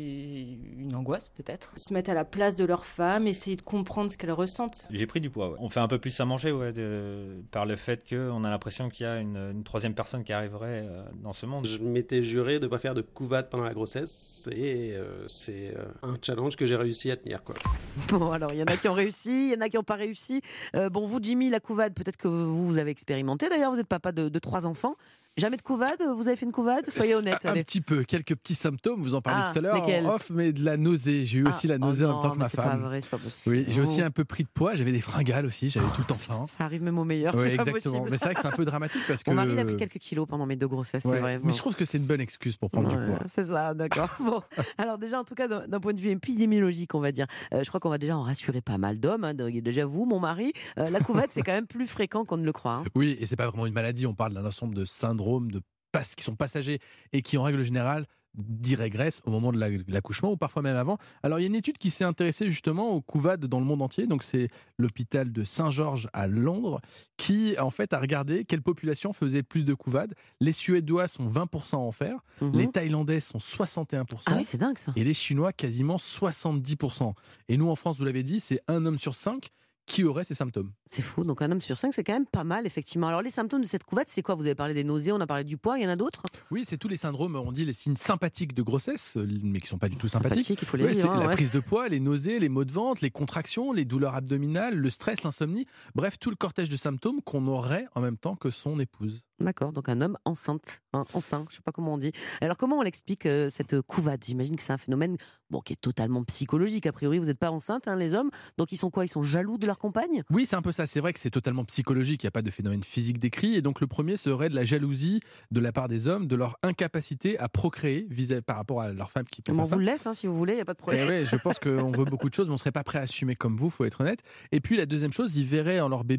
une angoisse peut-être. Se mettre à la place de leur femme, essayer de comprendre ce qu'elles ressentent. J'ai pris du poids, ouais. On fait un peu plus à manger, ouais, par le fait qu'on a l'impression qu'il y a une troisième personne qui arriverait dans ce monde. Je m'étais juré de ne pas faire de couvade pendant la grossesse et c'est un challenge que j'ai réussi à tenir, quoi. Bon, alors, il y en a qui ont réussi, il y en a qui n'ont pas réussi. Bon, vous, Jimmy, la couvade, peut-être que vous avez expérimenté. D'ailleurs, vous êtes papa de 3 enfants. Jamais de couvade ? Vous avez fait une couvade ? Soyez honnête. Un petit peu, quelques petits symptômes, vous en parlez tout à l'heure lesquels ? en off, mais de la nausée. J'ai eu aussi la nausée en même temps que ma femme. C'est pas vrai, c'est pas possible. Oui, j'ai aussi un peu pris de poids, j'avais des fringales aussi, j'avais tout le temps faim. Ça arrive même au meilleur, Oui, c'est exactement. pas possible. Mais c'est vrai que c'est un peu dramatique parce que... Mon mari a pris quelques kilos pendant mes 2 grossesses, ouais, c'est vrai. Mais je trouve que c'est une bonne excuse pour prendre du poids. C'est ça, d'accord. Bon, alors déjà, en tout cas, d'un point de vue épidémiologique, on va dire, je crois qu'on va déjà en rassurer pas mal d'hommes. Hein. Déjà vous, mon mari, la couvade, c'est quand même plus fréquent qu'on ne le croit. Hein. Oui, et c'est pas vraiment une maladie, on parle d'un ensemble de syndromes qui sont passagers et qui, en règle générale, régressent au moment de l'accouchement ou parfois même avant. Alors, il y a une étude qui s'est intéressée justement aux couvades dans le monde entier. Donc, c'est l'hôpital de Saint-Georges à Londres qui, en fait, a regardé quelle population faisait le plus de couvades. Les Suédois sont 20% à en faire. Les Thaïlandais sont 61%. Ah oui, c'est dingue ça. Et les Chinois, quasiment 70%. Et nous, en France, vous l'avez dit, c'est un homme sur 5 qui aurait ces symptômes. C'est fou, donc un homme sur 5, c'est quand même pas mal, effectivement. Alors les symptômes de cette couvade, c'est quoi ? Vous avez parlé des nausées, on a parlé du poids, il y en a d'autres ? Oui, c'est tous les syndromes, on dit les signes sympathiques de grossesse, mais qui ne sont pas du tout sympathiques. Il faut les dire, c'est la prise de poids, les nausées, les maux de ventre, les contractions, les douleurs abdominales, le stress, l'insomnie, bref, tout le cortège de symptômes qu'on aurait en même temps que son épouse. D'accord, donc un homme enceinte, enceint, je ne sais pas comment on dit. Alors comment on l'explique cette couvade ? J'imagine que c'est un phénomène qui est totalement psychologique. A priori, vous n'êtes pas enceinte, les hommes, donc ils sont quoi ? Ils sont jaloux de leur compagne ? Oui, c'est un peu ça. C'est vrai que c'est totalement psychologique, il n'y a pas de phénomène physique décrit. Et donc le premier serait de la jalousie de la part des hommes, de leur incapacité à procréer par rapport à leur femme qui peut faire ça. On vous le laisse, si vous voulez, il n'y a pas de problème. Et ouais, je pense qu'on veut beaucoup de choses, mais on ne serait pas prêt à assumer comme vous, il faut être honnête. Et puis la deuxième chose, ils verraient en leur bébé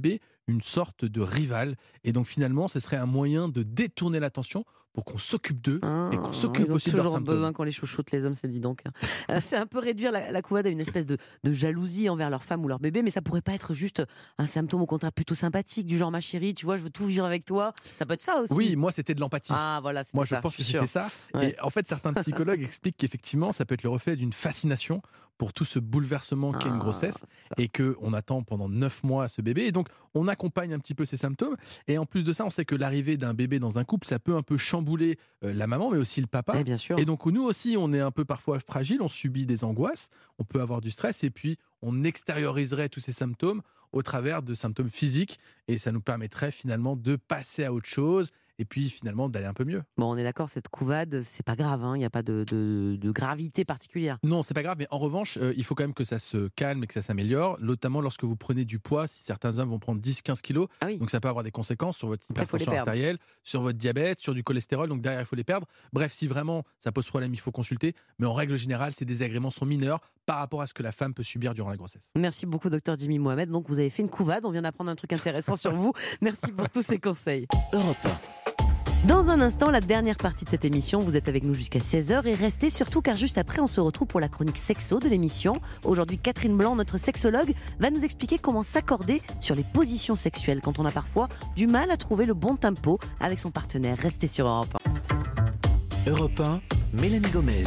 une sorte de rival. Et donc finalement, ce serait un moyen de détourner l'attention pour qu'on s'occupe d'eux et qu'on s'occupe aussi de leurs symptômes. Ils ont toujours besoin qu'on les chouchoute, les hommes, c'est dit donc. C'est un peu réduire la couvade à une espèce de jalousie envers leur femme ou leur bébé, mais ça pourrait pas être juste un symptôme au contraire plutôt sympathique, du genre ma chérie, tu vois, je veux tout vivre avec toi. Ça peut être ça aussi. Oui, moi c'était de l'empathie. Ah voilà, moi je pense que c'était ça. Ouais. Et en fait, certains psychologues expliquent qu'effectivement, ça peut être le reflet d'une fascination pour tout ce bouleversement qu'est une grossesse et qu'on attend pendant 9 mois ce bébé. Et donc, on accompagne un petit peu ces symptômes. Et en plus de ça, on sait que l'arrivée d'un bébé dans un couple, ça peut un peu chambouler la maman, mais aussi le papa. Et bien sûr. Et donc, nous aussi, on est un peu parfois fragile, on subit des angoisses, on peut avoir du stress et puis on extérioriserait tous ces symptômes au travers de symptômes physiques et ça nous permettrait finalement de passer à autre chose et puis finalement d'aller un peu mieux. Bon, on est d'accord, cette couvade, c'est pas grave, il n'y a pas de gravité particulière. Non, c'est pas grave, mais en revanche, il faut quand même que ça se calme et que ça s'améliore, notamment lorsque vous prenez du poids, si certains hommes vont prendre 10-15 kilos, donc ça peut avoir des conséquences sur votre hypertension artérielle, sur votre diabète, sur du cholestérol, donc derrière il faut les perdre. Bref, si vraiment ça pose problème, il faut consulter, mais en règle générale, ces désagréments sont mineurs par rapport à ce que la femme peut subir durant la grossesse. Merci beaucoup, Dr Jimmy Mohamed. Donc vous avez fait une couvade, on vient d'apprendre un truc intéressant sur vous. Merci pour tous ces conseils. Europe 1. Dans un instant, la dernière partie de cette émission, vous êtes avec nous jusqu'à 16h et restez surtout car juste après, on se retrouve pour la chronique sexo de l'émission. Aujourd'hui, Catherine Blanc, notre sexologue, va nous expliquer comment s'accorder sur les positions sexuelles quand on a parfois du mal à trouver le bon tempo avec son partenaire. Restez sur Europe 1. Europe 1, Mélanie Gomez.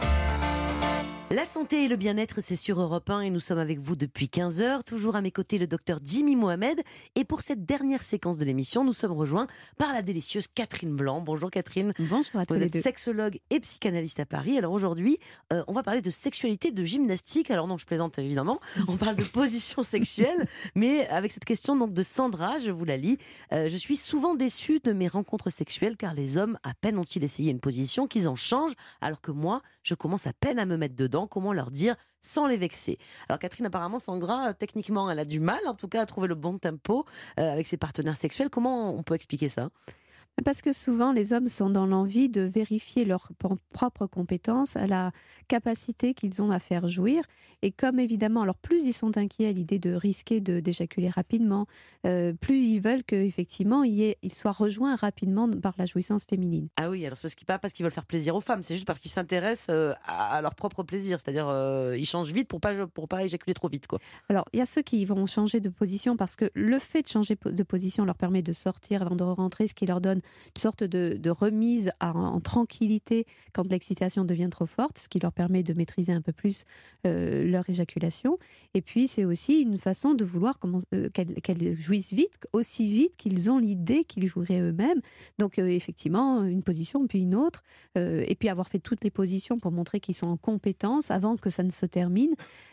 La santé et le bien-être, c'est sur Europe 1 et nous sommes avec vous depuis 15h. Toujours à mes côtés, le docteur Jimmy Mohamed. Et pour cette dernière séquence de l'émission, nous sommes rejoints par la délicieuse Catherine Blanc. Bonjour Catherine. Bonjour à tous. Vous êtes sexologue et psychanalyste à Paris. Alors aujourd'hui, on va parler de sexualité, de gymnastique. Alors non, je plaisante évidemment. On parle de position sexuelle. Mais avec cette question donc de Sandra, je vous la lis. Je suis souvent déçue de mes rencontres sexuelles car les hommes, à peine ont-ils essayé une position, qu'ils en changent. Alors que moi, je commence à peine à me mettre dedans. Comment leur dire sans les vexer? Alors Catherine, apparemment Sandra, techniquement elle a du mal en tout cas à trouver le bon tempo avec ses partenaires sexuels. Comment on peut expliquer ça? Parce que souvent, les hommes sont dans l'envie de vérifier leurs propres compétences, la capacité qu'ils ont à faire jouir. Et comme évidemment, alors plus ils sont inquiets à l'idée de risquer d'éjaculer rapidement, plus ils veulent qu'effectivement, ils soient rejoints rapidement par la jouissance féminine. Ah oui, alors c'est pas parce qu'ils veulent faire plaisir aux femmes, c'est juste parce qu'ils s'intéressent à leur propre plaisir. C'est-à-dire, ils changent vite pour pas éjaculer trop vite, quoi. Alors, il y a ceux qui vont changer de position parce que le fait de changer de position leur permet de sortir avant de rentrer, ce qui leur donne une sorte de remise en tranquillité quand l'excitation devient trop forte, ce qui leur permet de maîtriser un peu plus leur éjaculation. Et puis, c'est aussi une façon de vouloir qu'elles jouissent vite, aussi vite qu'ils ont l'idée qu'ils joueraient eux-mêmes. Donc, effectivement, une position, puis une autre, et puis avoir fait toutes les positions pour montrer qu'ils sont en compétence avant que ça ne se termine.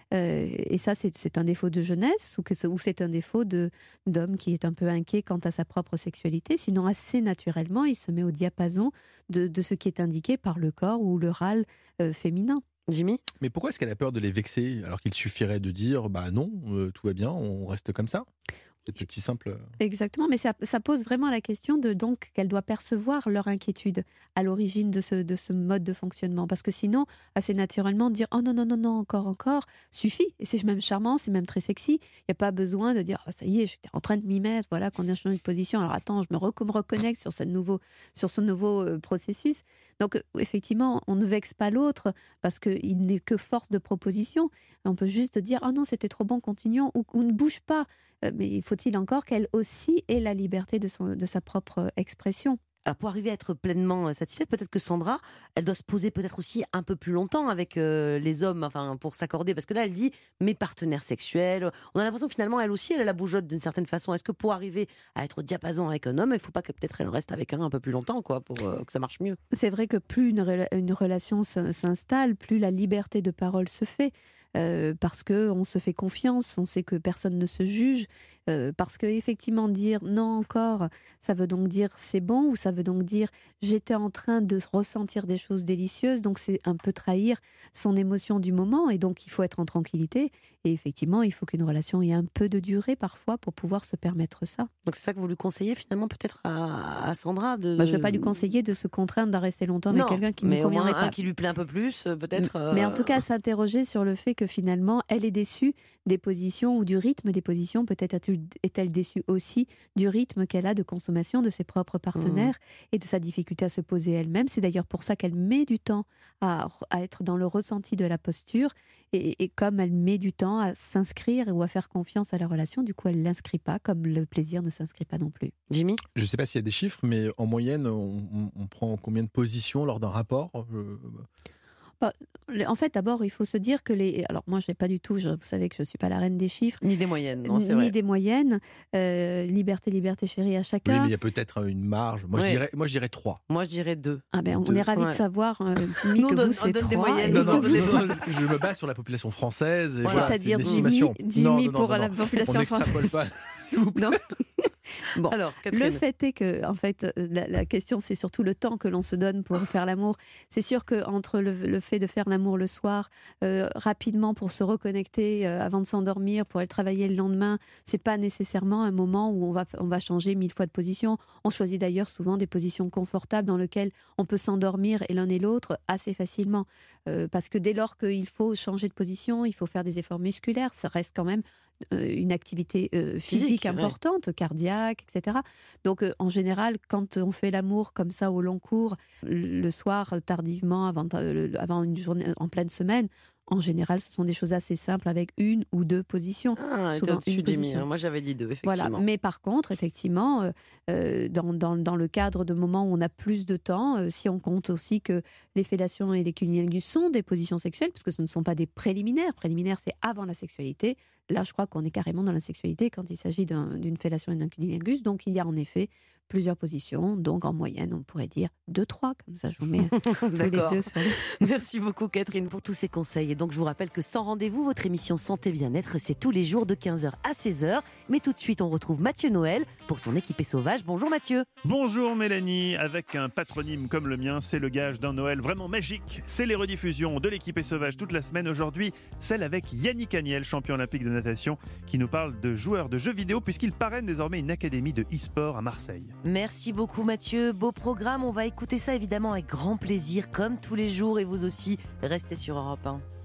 Et ça, c'est un défaut de jeunesse ou c'est un défaut d'homme qui est un peu inquiet quant à sa propre sexualité. Sinon, assez naturellement, il se met au diapason de ce qui est indiqué par le corps ou le râle féminin. Jimmy ? Mais pourquoi est-ce qu'elle a peur de les vexer alors qu'il suffirait de dire bah non, tout va bien, on reste comme ça? C'est petit simple. Exactement, mais ça pose vraiment la question donc qu'elle doit percevoir leur inquiétude à l'origine de ce mode de fonctionnement. Parce que sinon, assez naturellement, dire « Oh non, non, non, non, encore », suffit. Et c'est même charmant, c'est même très sexy. Il n'y a pas besoin de dire oh, « Ça y est, j'étais en train de m'y mettre, voilà, qu'on a changé de position. Alors attends, je me reconnecte sur ce nouveau processus. » Donc effectivement, on ne vexe pas l'autre parce qu'il n'est que force de proposition. On peut juste dire « Oh non, c'était trop bon, continuons » ou « Ne bouge pas ». Mais faut-il encore qu'elle aussi ait la liberté de sa propre expression. Alors pour arriver à être pleinement satisfaite, peut-être que Sandra, elle doit se poser peut-être aussi un peu plus longtemps avec les hommes, enfin pour s'accorder, parce que là elle dit mes partenaires sexuels. On a l'impression que finalement elle aussi elle a la bougeotte d'une certaine façon. Est-ce que pour arriver à être au diapason avec un homme, il ne faut pas que peut-être elle reste avec un peu plus longtemps, quoi, pour que ça marche mieux? C'est vrai que plus une relation s'installe, plus la liberté de parole se fait. Parce qu'on se fait confiance, on sait que personne ne se juge, parce qu'effectivement dire non encore, ça veut donc dire c'est bon, ou ça veut donc dire j'étais en train de ressentir des choses délicieuses, donc c'est un peu trahir son émotion du moment, et donc il faut être en tranquillité, et effectivement il faut qu'une relation ait un peu de durée parfois pour pouvoir se permettre ça. Donc c'est ça que vous lui conseillez finalement peut-être à Sandra je ne vais pas lui conseiller de se contraindre à rester longtemps avec quelqu'un qui ne lui conviendrait pas. Un qui lui plaît un peu plus, peut-être. Mais en tout cas s'interroger sur le fait que que finalement, elle est déçue des positions ou du rythme des positions. Peut-être est-elle déçue aussi du rythme qu'elle a de consommation de ses propres partenaires et de sa difficulté à se poser elle-même. C'est d'ailleurs pour ça qu'elle met du temps à être dans le ressenti de la posture. Et comme elle met du temps à s'inscrire ou à faire confiance à la relation, du coup, elle ne l'inscrit pas, comme le plaisir ne s'inscrit pas non plus. Jimmy ? Je ne sais pas s'il y a des chiffres, mais en moyenne, on prend combien de positions lors d'un rapport ? En fait, d'abord, il faut se dire que alors moi, je n'ai pas du tout. Vous savez que je ne suis pas la reine des chiffres, ni des moyennes, non, c'est ni vrai. des moyennes. Liberté, chérie à chacun. Oui, mais il y a peut-être une marge. Moi, je dirais 3. Moi, je dirais 2. Ah ben, on est ravis de savoir, Jimmy, Nous, que on vous, c'est donne 3. des moyennes. Non, je me base sur la population française. Et voilà, c'est-à-dire c'est une estimation. Jimmy pour la population française. On n'extrapole pas, s'il vous plaît. Bon, alors, le fait est que, en fait, la question, c'est surtout le temps que l'on se donne pour faire l'amour. C'est sûr qu'entre le fait de faire l'amour le soir, rapidement pour se reconnecter avant de s'endormir, pour aller travailler le lendemain, c'est pas nécessairement un moment où on va changer 1000 fois de position. On choisit d'ailleurs souvent des positions confortables dans lesquelles on peut s'endormir et l'un et l'autre assez facilement. Parce que dès lors qu'il faut changer de position, il faut faire des efforts musculaires, ça reste quand même une activité physique importante, cardiaque, etc. Donc, en général, quand on fait l'amour comme ça au long cours, le soir, tardivement, avant une journée en pleine semaine, en général, ce sont des choses assez simples avec 1 ou 2 positions. Souvent une position. Moi, j'avais dit 2, effectivement. Voilà. Mais par contre, effectivement, dans le cadre de moments où on a plus de temps, si on compte aussi que les fellations et les cunnilingus sont des positions sexuelles, parce que ce ne sont pas des préliminaires. Préliminaires, c'est avant la sexualité. Là, je crois qu'on est carrément dans la sexualité quand il s'agit d'une fellation et d'un cunnilingus. Donc, il y a en effet plusieurs positions. Donc, en moyenne, on pourrait dire 2-3. Comme ça, je vous mets tous les deux sur les... Merci beaucoup, Catherine, pour tous ces conseils. Et donc, je vous rappelle que Sans Rendez-vous, votre émission Santé Bien-être, c'est tous les jours de 15h à 16h. Mais tout de suite, on retrouve Mathieu Noël pour son Équipé Sauvage. Bonjour, Mathieu. Bonjour, Mélanie. Avec un patronyme comme le mien, c'est le gage d'un Noël vraiment magique. C'est les rediffusions de l'Équipé Sauvage toute la semaine. Aujourd'hui, celle avec Yannick Agnel, champion olympique de natation, qui nous parle de joueurs de jeux vidéo puisqu'il parraine désormais une académie de e-sport à Marseille. Merci beaucoup, Mathieu. Beau programme. On va écouter ça évidemment avec grand plaisir, comme tous les jours. Et vous aussi, restez sur Europe 1.